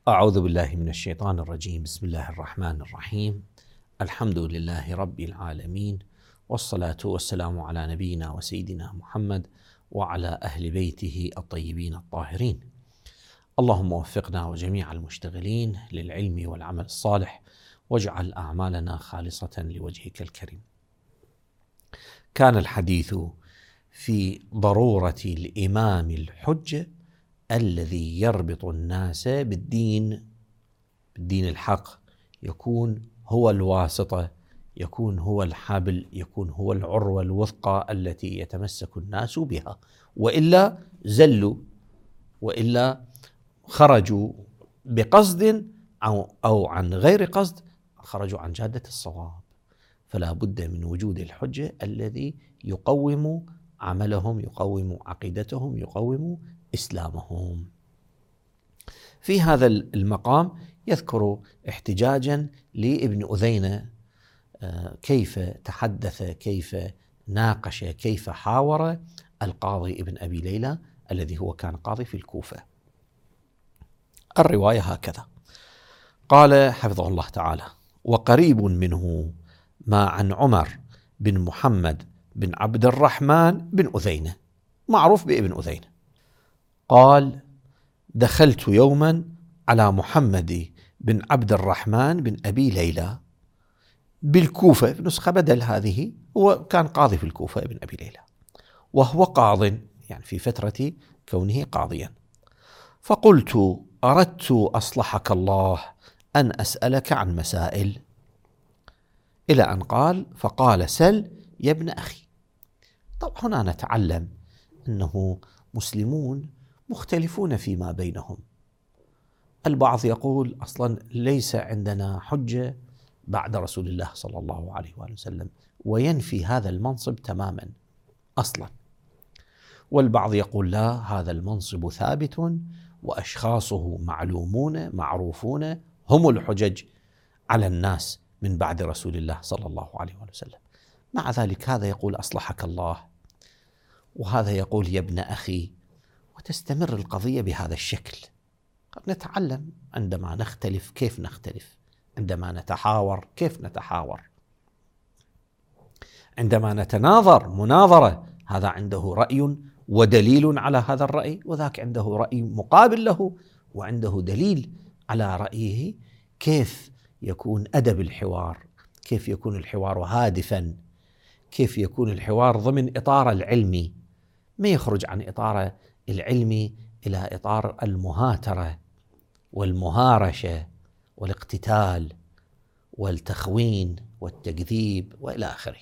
أعوذ بالله من الشيطان الرجيم. بسم الله الرحمن الرحيم. الحمد لله رب العالمين، والصلاة والسلام على نبينا وسيدنا محمد وعلى أهل بيته الطيبين الطاهرين. اللهم وفقنا وجميع المشتغلين للعلم والعمل الصالح، واجعل أعمالنا خالصة لوجهك الكريم. كان الحديث في ضرورة الإمام الحجة الذي يربط الناس بالدين الحق، يكون هو الواسطة، يكون هو الحبل، يكون هو العروة الوثقى التي يتمسك الناس بها، وإلا زلوا، وإلا خرجوا بقصد أو عن غير قصد، خرجوا عن جادة الصواب. فلا بد من وجود الحجة الذي يقوم عملهم، يقوم عقيدتهم، يقوم إسلامهم. في هذا المقام يذكر احتجاجا لابن أذينة، كيف تحدث، كيف ناقش، كيف حاور القاضي ابن أبي ليلى الذي هو كان قاضي في الكوفة. الرواية هكذا: قال حفظه الله تعالى: وقريب منه ما عن عمر بن محمد بن عبد الرحمن بن أذينة، معروف بابن أذينة، قال: دخلت يوما على محمد بن عبد الرحمن بن أبي ليلى بالكوفة، في نسخة بدل هذه، هو كان قاضي في الكوفة ابن أبي ليلى، وهو قاض، يعني في فترة كونه قاضيا. فقلت: أردت أصلحك الله أن أسألك عن مسائل، إلى أن قال: فقال: سل يا ابن أخي. طبعا هنا نتعلم أنه مسلمون مختلفون فيما بينهم. البعض يقول أصلا ليس عندنا حجة بعد رسول الله صلى الله عليه وآله وسلم، وينفي هذا المنصب تماما أصلا. والبعض يقول لا، هذا المنصب ثابت وأشخاصه معلومون معروفون، هم الحجج على الناس من بعد رسول الله صلى الله عليه وآله وسلم. مع ذلك هذا يقول أصلحك الله، وهذا يقول يا ابن أخي، وتستمر القضية بهذا الشكل. نتعلم عندما نختلف كيف نختلف، عندما نتحاور كيف نتحاور، عندما نتناظر مناظرة، هذا عنده رأي ودليل على هذا الرأي، وذاك عنده رأي مقابل له وعنده دليل على رأيه. كيف يكون أدب الحوار، كيف يكون الحوار هادفا، كيف يكون الحوار ضمن إطار العلمي، ما يخرج عن إطار العلمي إلى إطار المهاترة والمهارشة والاقتتال والتخوين والتكذيب وإلى آخره.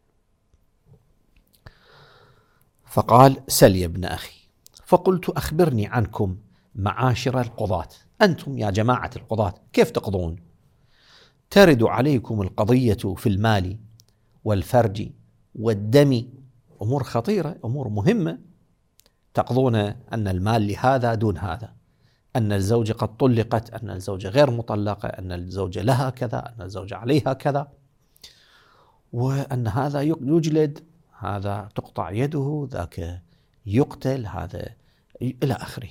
فقال: سل يا ابن أخي. فقلت: أخبرني عنكم معاشر القضاة، أنتم يا جماعة القضاة كيف تقضون؟ ترد عليكم القضية في المال والفرج والدم، أمور خطيرة، أمور مهمة. تقضون أن المال لهذا دون هذا، أن الزوجة قد طلقت، أن الزوجة غير مطلقة، أن الزوجة لها كذا، أن الزوجة عليها كذا، وأن هذا يجلد، هذا تقطع يده، ذاك يقتل، هذا إلى آخره.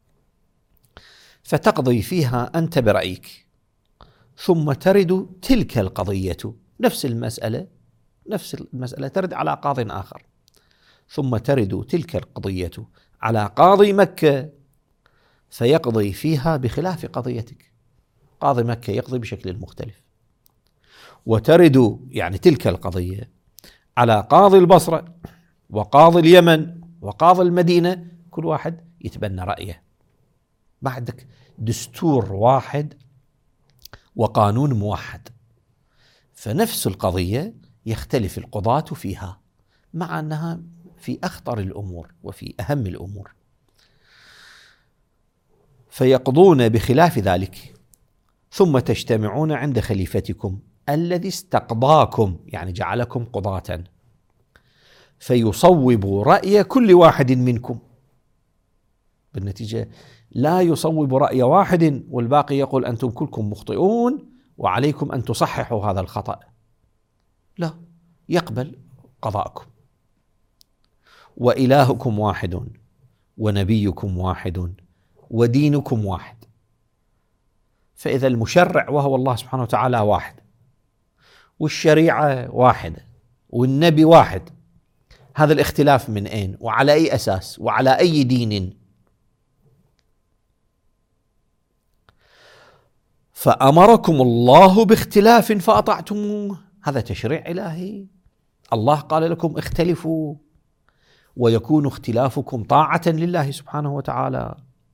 فتقضي فيها أنت برأيك، ثم ترد تلك القضية، نفس المسألة ترد على قاض آخر، ثم ترد تلك القضية على قاضي مكة فيقضي فيها بخلاف قضيتك. قاضي مكة يقضي بشكل مختلف. وترد يعني تلك القضية على قاضي البصرة وقاضي اليمن وقاضي المدينة، كل واحد يتبنى رأيه. بعدك دستور واحد وقانون موحد، فنفس القضية يختلف القضاة فيها، مع أنها في أخطر الأمور وفي أهم الأمور، فيقضون بخلاف ذلك. ثم تجتمعون عند خليفتكم الذي استقضاكم، يعني جعلكم قضاة، فيصوب رأي كل واحد منكم. بالنتيجة لا يصوب رأي واحد والباقي يقول أنتم كلكم مخطئون وعليكم أن تصححوا هذا الخطأ، لا، يقبل قضاءكم. وإلهكم واحد ونبيكم واحد ودينكم واحد. فإذا المشرع وهو الله سبحانه وتعالى واحد، والشريعة واحدة، والنبي واحد، هذا الاختلاف من أين وعلى أي أساس وعلى أي دين؟ فأمركم الله باختلاف فأطعتموه، هذا تشريع إلهي. الله قال لكم اختلفوا، ويكون اختلافكم طاعة لله سبحانه وتعالى.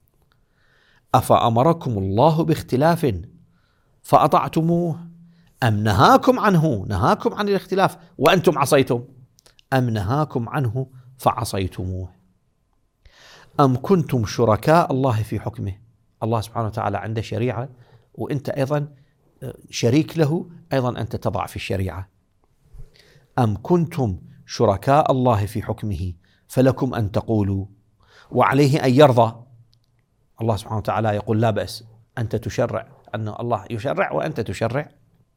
أفأمركم الله باختلاف فأطعتموه أم نهاكم عنه، نهاكم عن الاختلاف وأنتم عصيتم، أم نهاكم عنه فعصيتموه؟ أم كنتم شركاء الله في حكمه، الله سبحانه وتعالى عنده شريعة وأنت أيضا شريك له، أيضا أنت تضع في الشريعة. أم كنتم شركاء الله في حكمه فلكم أن تقولوا وعليه أن يرضى. الله سبحانه وتعالى يقول لا بأس، أنت تشرع، أن الله يشرع وأنت تشرع.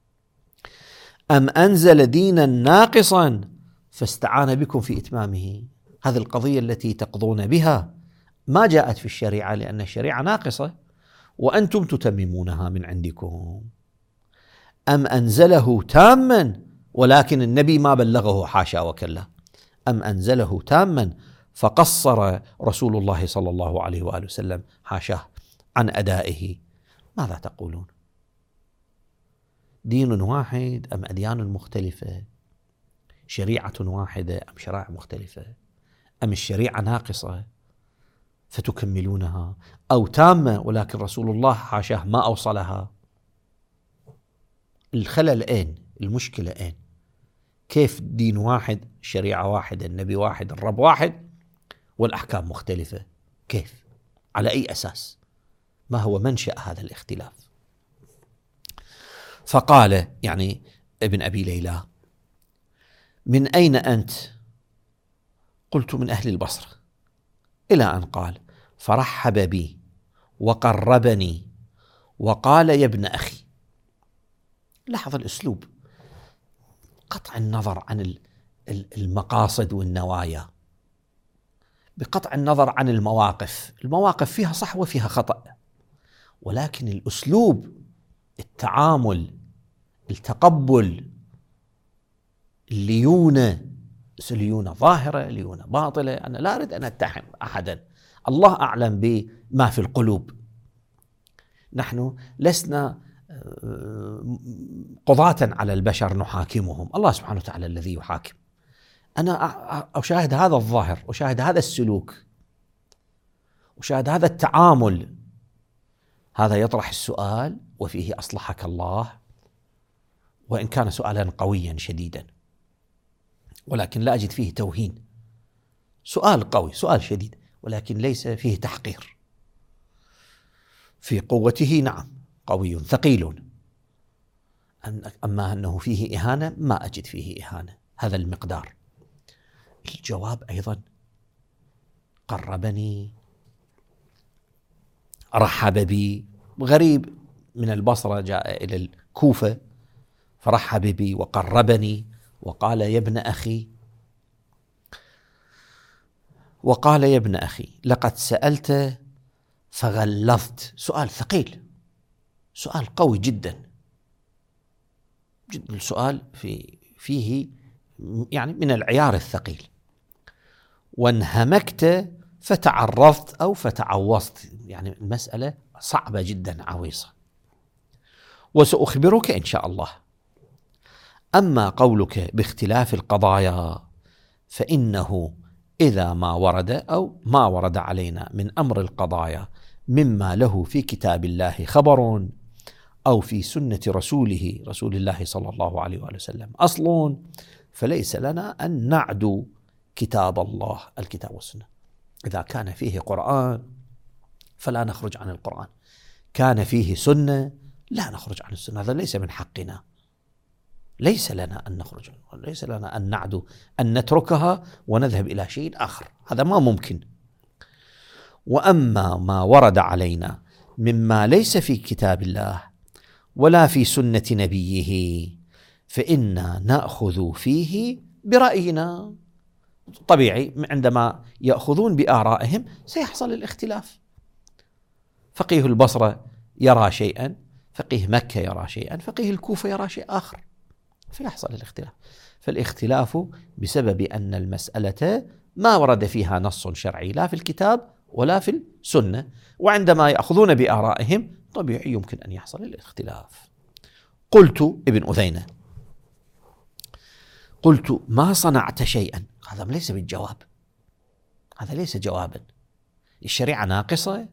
أم أنزل دينا ناقصا فاستعان بكم في إتمامه، هذه القضية التي تقضون بها ما جاءت في الشريعة لأن الشريعة ناقصة وأنتم تتممونها من عندكم. أم أنزله تاما ولكن النبي ما بلغه، حاشا وكلا. أم أنزله تاما فقصر رسول الله صلى الله عليه وآله وسلم حاشاه عن أدائه. ماذا تقولون؟ دين واحد أم أديان مختلفة؟ شريعة واحدة أم شرائع مختلفة؟ أم الشريعة ناقصة فتكملونها، أو تامة ولكن رسول الله حاشاه ما أوصلها؟ الخلل أين؟ المشكلة أين؟ كيف دين واحد، شريعة واحدة، النبي واحد، الرب واحد، والأحكام مختلفة؟ كيف؟ على أي أساس؟ ما هو منشأ هذا الاختلاف؟ فقال يعني ابن أبي ليلى: من أين أنت؟ قلت: من أهل البصرة. إلى أن قال: فرحب بي وقربني وقال: يا ابن أخي. لاحظ الأسلوب، قطع النظر عن المقاصد والنوايا، بقطع النظر عن المواقف. المواقف فيها صح وفيها خطأ، ولكن الأسلوب، التعامل، التقبل، الليونة، ليونة ظاهرة، ليونة باطلة. أنا لا أريد أن أتهم أحدا، الله أعلم بما في القلوب. نحن لسنا قضاة على البشر نحاكمهم، الله سبحانه وتعالى الذي يحاكم. أنا أشاهد هذا الظاهر، أشاهد هذا السلوك، أشاهد هذا التعامل، هذا يطرح السؤال وفيه أصلحك الله، وإن كان سؤالا قويا شديدا، ولكن لا أجد فيه توهين. سؤال قوي، سؤال شديد، ولكن ليس فيه تحقير. في قوته نعم قوي ثقيل، أما أنه فيه إهانة ما أجد فيه إهانة، هذا المقدار. الجواب أيضا: قربني، رحب بي. غريب من البصرة جاء إلى الكوفة فرحب بي وقربني وقال: يا ابن أخي. وقال: يا ابن أخي لقد سألت فغلظت. سؤال ثقيل، سؤال قوي جدا جدا، السؤال فيه يعني من العيار الثقيل. وانهمكت فتعرضت أو فتعوضت، يعني المسألة صعبة جدا عويصة، وسأخبرك إن شاء الله. أما قولك باختلاف القضايا فإنه إذا ما ورد أو ما ورد علينا من أمر القضايا مما له في كتاب الله خبر أو في سنة رسوله رسول الله صلى الله عليه وآله وسلم أصل، فليس لنا أن نعدو كتاب الله، الكتاب والسنة. إذا كان فيه قرآن فلا نخرج عن القرآن، كان فيه سنة لا نخرج عن السنة، هذا ليس من حقنا، ليس لنا أن نخرج، ليس لنا أن نعدو، أن نتركها ونذهب إلى شيء آخر، هذا ما ممكن. وأما ما ورد علينا مما ليس في كتاب الله ولا في سنة نبيه فإنا نأخذ فيه برأينا. طبيعي عندما يأخذون بآرائهم سيحصل الاختلاف. فقيه البصرة يرى شيئا، فقيه مكة يرى شيئا، فقيه الكوفة يرى شيء آخر، فيحصل الاختلاف. فالاختلاف بسبب أن المسألة ما ورد فيها نص شرعي لا في الكتاب ولا في السنة، وعندما يأخذون بآرائهم طبيعي يمكن أن يحصل الاختلاف. قلت ابن أذينة قلت ما صنعت شيئا، هذا ليس بالجواب، هذا ليس جوابا، الشريعة ناقصة.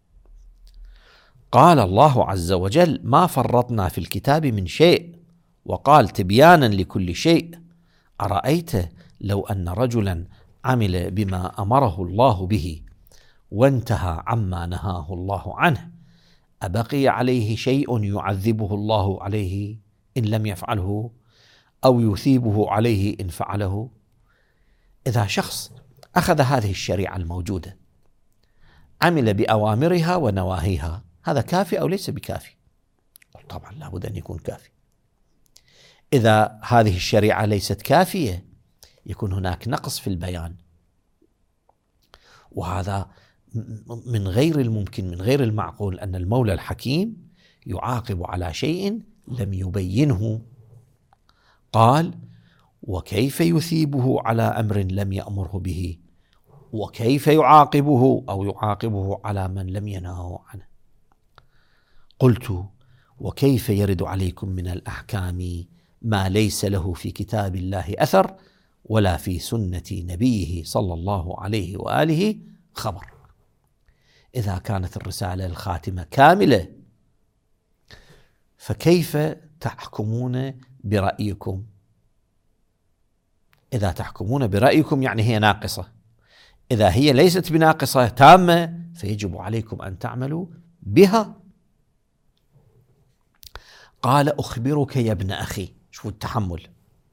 قال الله عز وجل ما فرطنا في الكتاب من شيء، وقال تبيانا لكل شيء. أرأيت لو أن رجلا عمل بما أمره الله به وانتهى عما نهاه الله عنه، أبقي عليه شيء يعذبه الله عليه إن لم يفعله أو يثيبه عليه إن فعله؟ إذا شخص أخذ هذه الشريعة الموجودة عمل بأوامرها ونواهيها، هذا كافي أو ليس بكافي؟ طبعا لابد أن يكون كافي. إذا هذه الشريعة ليست كافية يكون هناك نقص في البيان، وهذا من غير الممكن، من غير المعقول أن المولى الحكيم يعاقب على شيء لم يبينه. قال وكيف يثيبه على أمر لم يأمره به، وكيف يعاقبه أو يعاقبه على من لم ينهه عنه. قلت وكيف يرد عليكم من الأحكام ما ليس له في كتاب الله أثر ولا في سنة نبيه صلى الله عليه وآله خبر؟ إذا كانت الرسالة الخاتمة كاملة فكيف تحكمون برأيكم؟ إذا تحكمون برأيكم يعني هي ناقصة، إذا هي ليست بناقصة تامة فيجب عليكم أن تعملوا بها. قال أخبرك يا ابن أخي، شوفوا التحمل،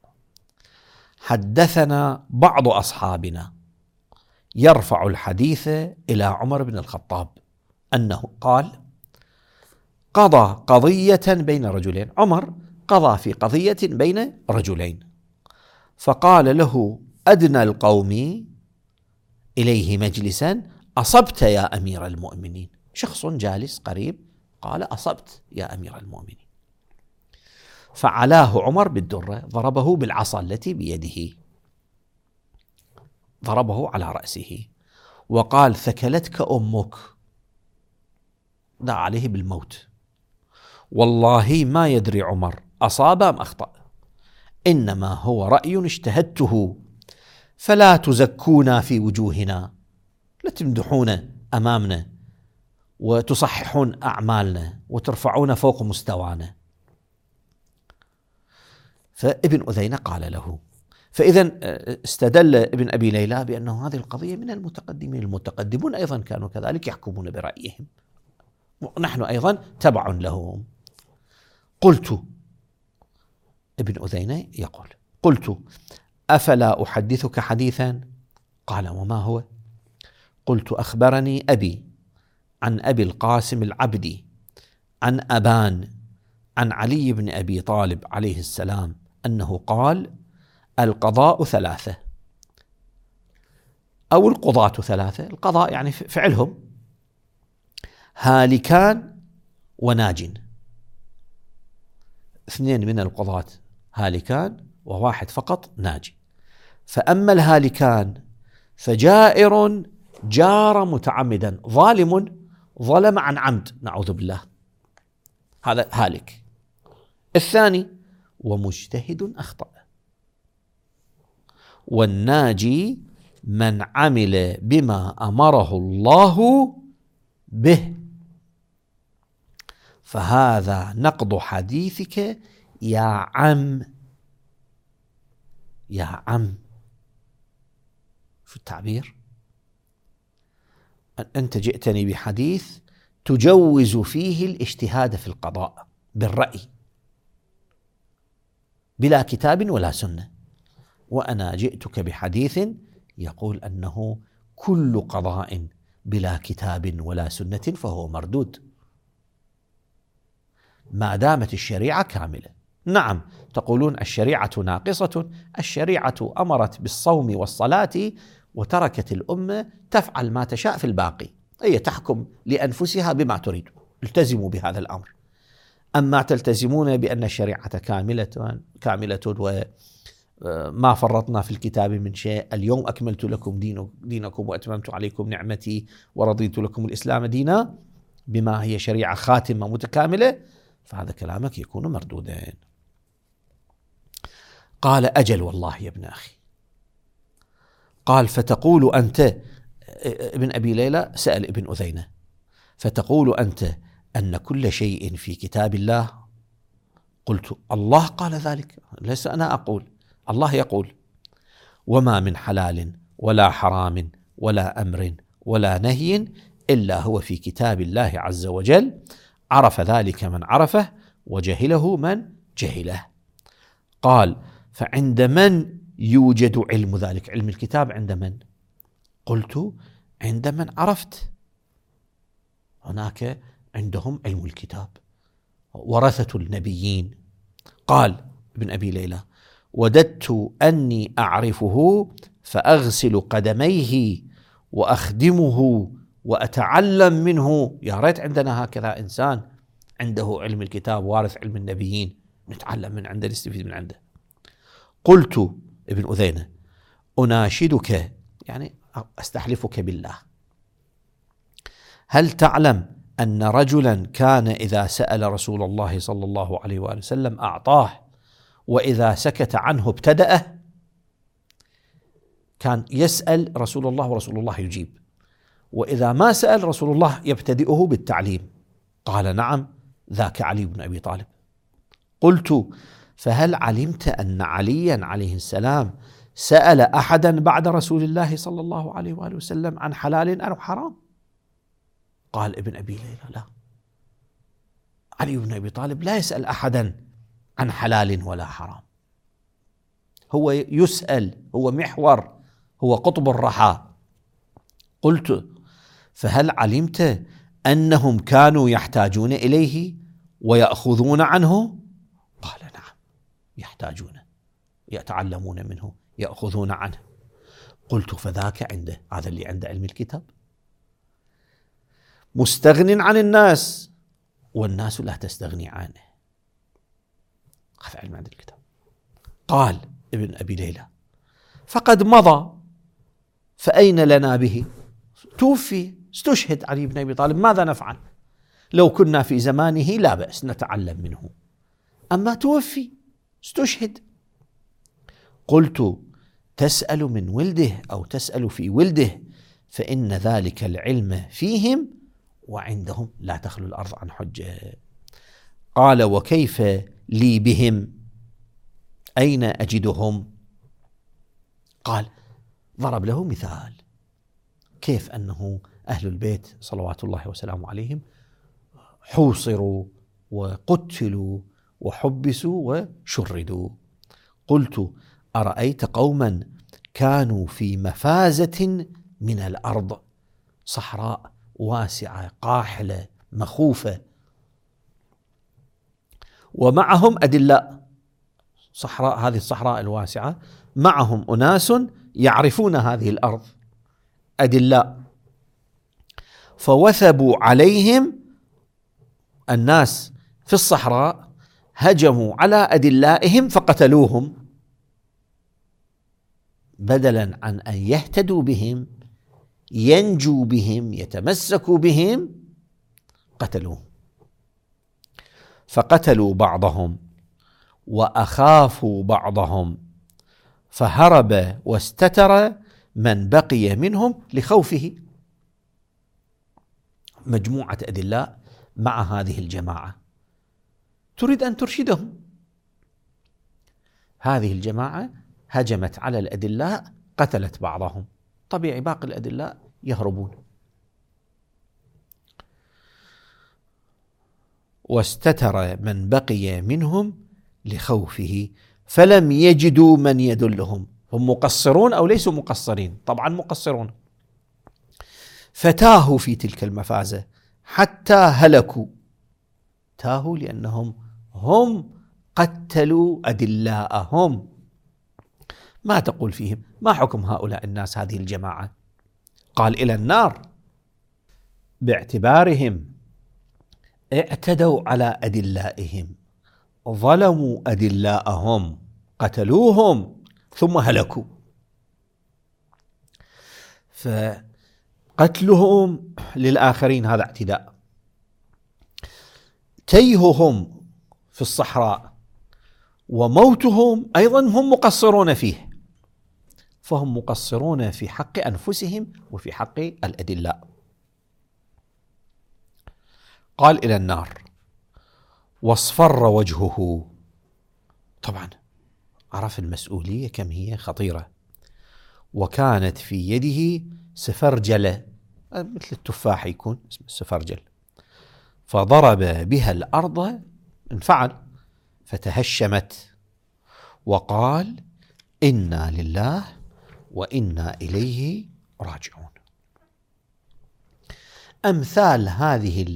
حدثنا بعض أصحابنا يرفع الحديث إلى عمر بن الخطاب أنه قال قضى قضية بين رجلين، عمر قضى في قضية بين رجلين، فقال له أدنى القوم إليه مجلسا أصبت يا أمير المؤمنين، شخص جالس قريب قال أصبت يا أمير المؤمنين، فعلاه عمر بالدرة، ضربه بالعصا التي بيده، ضربه على رأسه وقال ثكلتك أمك، دعا عليه بالموت. والله ما يدري عمر أصاب أم أخطأ، إنما هو رأي اجتهدته، فلا تزكونا في وجوهنا، لا تمدحونا أمامنا وتصححون أعمالنا وترفعون فوق مستوانا. فابن أذينة قال له، فإذا استدل ابن أبي ليلى بأنه هذه القضية من المتقدمين، المتقدمون أيضا كانوا كذلك يحكمون برأيهم، نحن أيضا تبع لهم. قلت، ابن أذينة يقول قلت أفلا أحدثك حديثا؟ قال وما هو؟ قلت أخبرني أبي عن أبي القاسم العبدي عن أبان عن علي بن أبي طالب عليه السلام أنه قال القضاء ثلاثة، أو القضاة ثلاثة، القضاء يعني فعلهم، هالكان وناج، اثنين من القضاة هالكان وواحد فقط ناجي. فأما الهالكان فجائر جار متعمدا، ظالم ظلم عن عمد نعوذ بالله، هذا هالك. الثاني ومجتهد أخطأ. والناجي من عمل بما أمره الله به. فهذا نقض حديثك يا عم، يا عم، شو التعبير؟ أنت جئتني بحديث تجوز فيه الاجتهاد في القضاء بالرأي بلا كتاب ولا سنة، وأنا جئتك بحديث يقول أنه كل قضاء بلا كتاب ولا سنة فهو مردود ما دامت الشريعة كاملة. نعم تقولون الشريعة ناقصة، الشريعة أمرت بالصوم والصلاة وتركت الأمة تفعل ما تشاء في الباقي، هي تحكم لأنفسها بما تريد، التزموا بهذا الأمر. أما تلتزمون بأن الشريعة كاملة وما فرطنا في الكتاب من شيء، اليوم أكملت لكم دينكم وأتممت عليكم نعمتي ورضيت لكم الإسلام دينا، بما هي شريعة خاتمة متكاملة، فهذا كلامك يكون مردودا. قال أجل والله يا ابن أخي. قال فتقول أنت، ابن أبي ليلى سأل ابن أذينة، فتقول أنت أن كل شيء في كتاب الله؟ قلت الله قال ذلك، ليس أنا أقول، الله يقول: وما من حلال ولا حرام ولا أمر ولا نهي إلا هو في كتاب الله عز وجل، عرف ذلك من عرفه وجهله من جهله. قال فعند من يوجد علم ذلك؟ علم الكتاب عند من؟ قلت عند من عرفت، هناك عندهم علم الكتاب ورثة النبيين. قال ابن أبي ليلى: وددت أني أعرفه فأغسل قدميه وأخدمه وأتعلم منه. يا ريت عندنا هكذا إنسان عنده علم الكتاب وارث علم النبيين، نتعلم من عنده، نستفيد من عنده. قلت ابن أذينة: أناشدك، يعني أستحلفك بالله، هل تعلم أن رجلا كان إذا سأل رسول الله صلى الله عليه وآله وسلم أعطاه، وإذا سكت عنه ابتدأه؟ كان يسأل رسول الله ورسول الله يجيب، وإذا ما سأل رسول الله يبتدئه بالتعليم. قال نعم، ذاك علي بن أبي طالب. قلت فهل علمت أن عليا عليه السلام سأل أحدا بعد رسول الله صلى الله عليه وآله وسلم عن حلال أو حرام؟ قال ابن أبي ليلى: لا، علي بن أبي طالب لا يسأل أحدا عن حلال ولا حرام، هو يسأل، هو محور، هو قطب الرحى. قلت فهل علمت أنهم كانوا يحتاجون إليه ويأخذون عنه؟ قال نعم، يحتاجون، يتعلمون منه، يأخذون عنه. قلت فذاك عنده، هذا اللي عنده علم الكتاب، مستغن عن الناس والناس لا تستغني عنه، هذا علم عند الكتاب. قال ابن أبي ليلى: فقد مضى فأين لنا به؟ توفي، استشهد علي بن أبي طالب، ماذا نفعل؟ لو كنا في زمانه لا بأس نتعلم منه، أما توفي، استشهد. قلت تسأل من ولده أو تسأل في ولده، فإن ذلك العلم فيهم وعندهم لا تخلو الأرض عن حجة. قال وكيف لي بهم؟ أين أجدهم؟ قال ضرب له مثال كيف أنه أهل البيت صلوات الله وسلامه عليهم حوصروا وقتلوا وحبسوا وشردوا. قلت أرأيت قوما كانوا في مفازة من الأرض، صحراء واسعة قاحلة مخوفة، ومعهم أدلاء، صحراء، هذه الصحراء الواسعة معهم أناس يعرفون هذه الأرض، أدلاء، فوثبوا عليهم الناس في الصحراء، هجموا على أدلائهم فقتلوهم، بدلا عن أن يهتدوا بهم ينجوا بهم يتمسكوا بهم قتلوهم. فقتلوا بعضهم وأخافوا بعضهم، فهرب واستتر من بقي منهم لخوفه. مجموعة أدلاء مع هذه الجماعة تريد أن ترشدهم، هذه الجماعة هجمت على الأدلاء قتلت بعضهم، طبيعي باقي الأدلاء يهربون. واستتر من بقي منهم لخوفه فلم يجدوا من يدلهم. هم مقصرون أو ليسوا مقصرين؟ طبعا مقصرون. فتاهوا في تلك المفازة حتى هلكوا، تاهوا لأنهم هم قتلوا أدلاءهم. ما تقول فيهم؟ ما حكم هؤلاء الناس هذه الجماعة؟ قال إلى النار، باعتبارهم اعتدوا على أدلائهم، ظلموا أدلاءهم، قتلوهم ثم هلكوا. فقتلهم للآخرين هذا اعتداء، تيههم في الصحراء وموتهم أيضا هم مقصرون فيه، فهم مقصرون في حق أنفسهم وفي حق الأدلاء. قال إلى النار واصفر وجهه، طبعا عرف المسؤولية كم هي خطيرة، وكانت في يده سفرجلة مثل التفاح يكون اسمه السفرجل، فضرب بها الأرض انفعل فتهشمت، وقال إنا لله وإنا إليه راجعون. أمثال هذه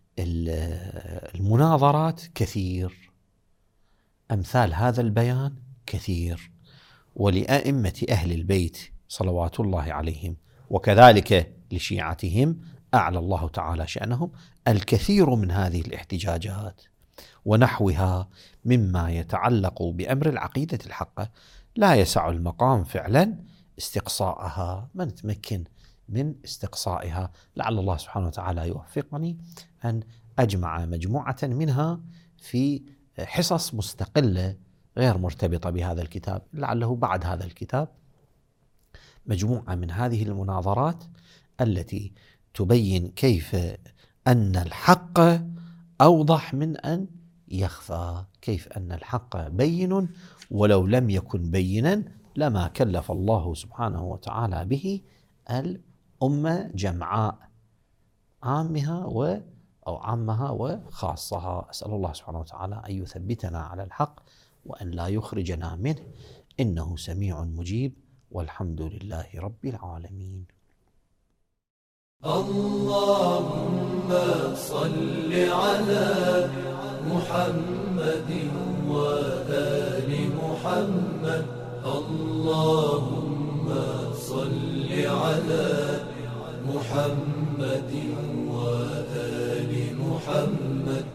المناظرات كثير، أمثال هذا البيان كثير، ولأئمة أهل البيت صلوات الله عليهم وكذلك لشيعتهم أعلى الله تعالى شأنهم الكثير من هذه الاحتجاجات ونحوها مما يتعلق بأمر العقيدة الحقة، لا يسع المقام فعلا استقصاءها، ما نتمكن من استقصائها. لعل الله سبحانه وتعالى يوفقني أن أجمع مجموعة منها في حصص مستقلة غير مرتبطة بهذا الكتاب، لعله بعد هذا الكتاب مجموعة من هذه المناظرات التي تبين كيف أن الحق أوضح من أن يخفى، كيف أن الحق بين ولو لم يكن بينا لما كلف الله سبحانه وتعالى به الأمة جمعاء، عامها أو عامها وخاصها. أسأل الله سبحانه وتعالى أن يثبتنا على الحق وأن لا يخرجنا منه، إنه سميع مجيب، والحمد لله رب العالمين. اللهم صل على محمد وآل محمد. اللهم صل على محمد وآل محمد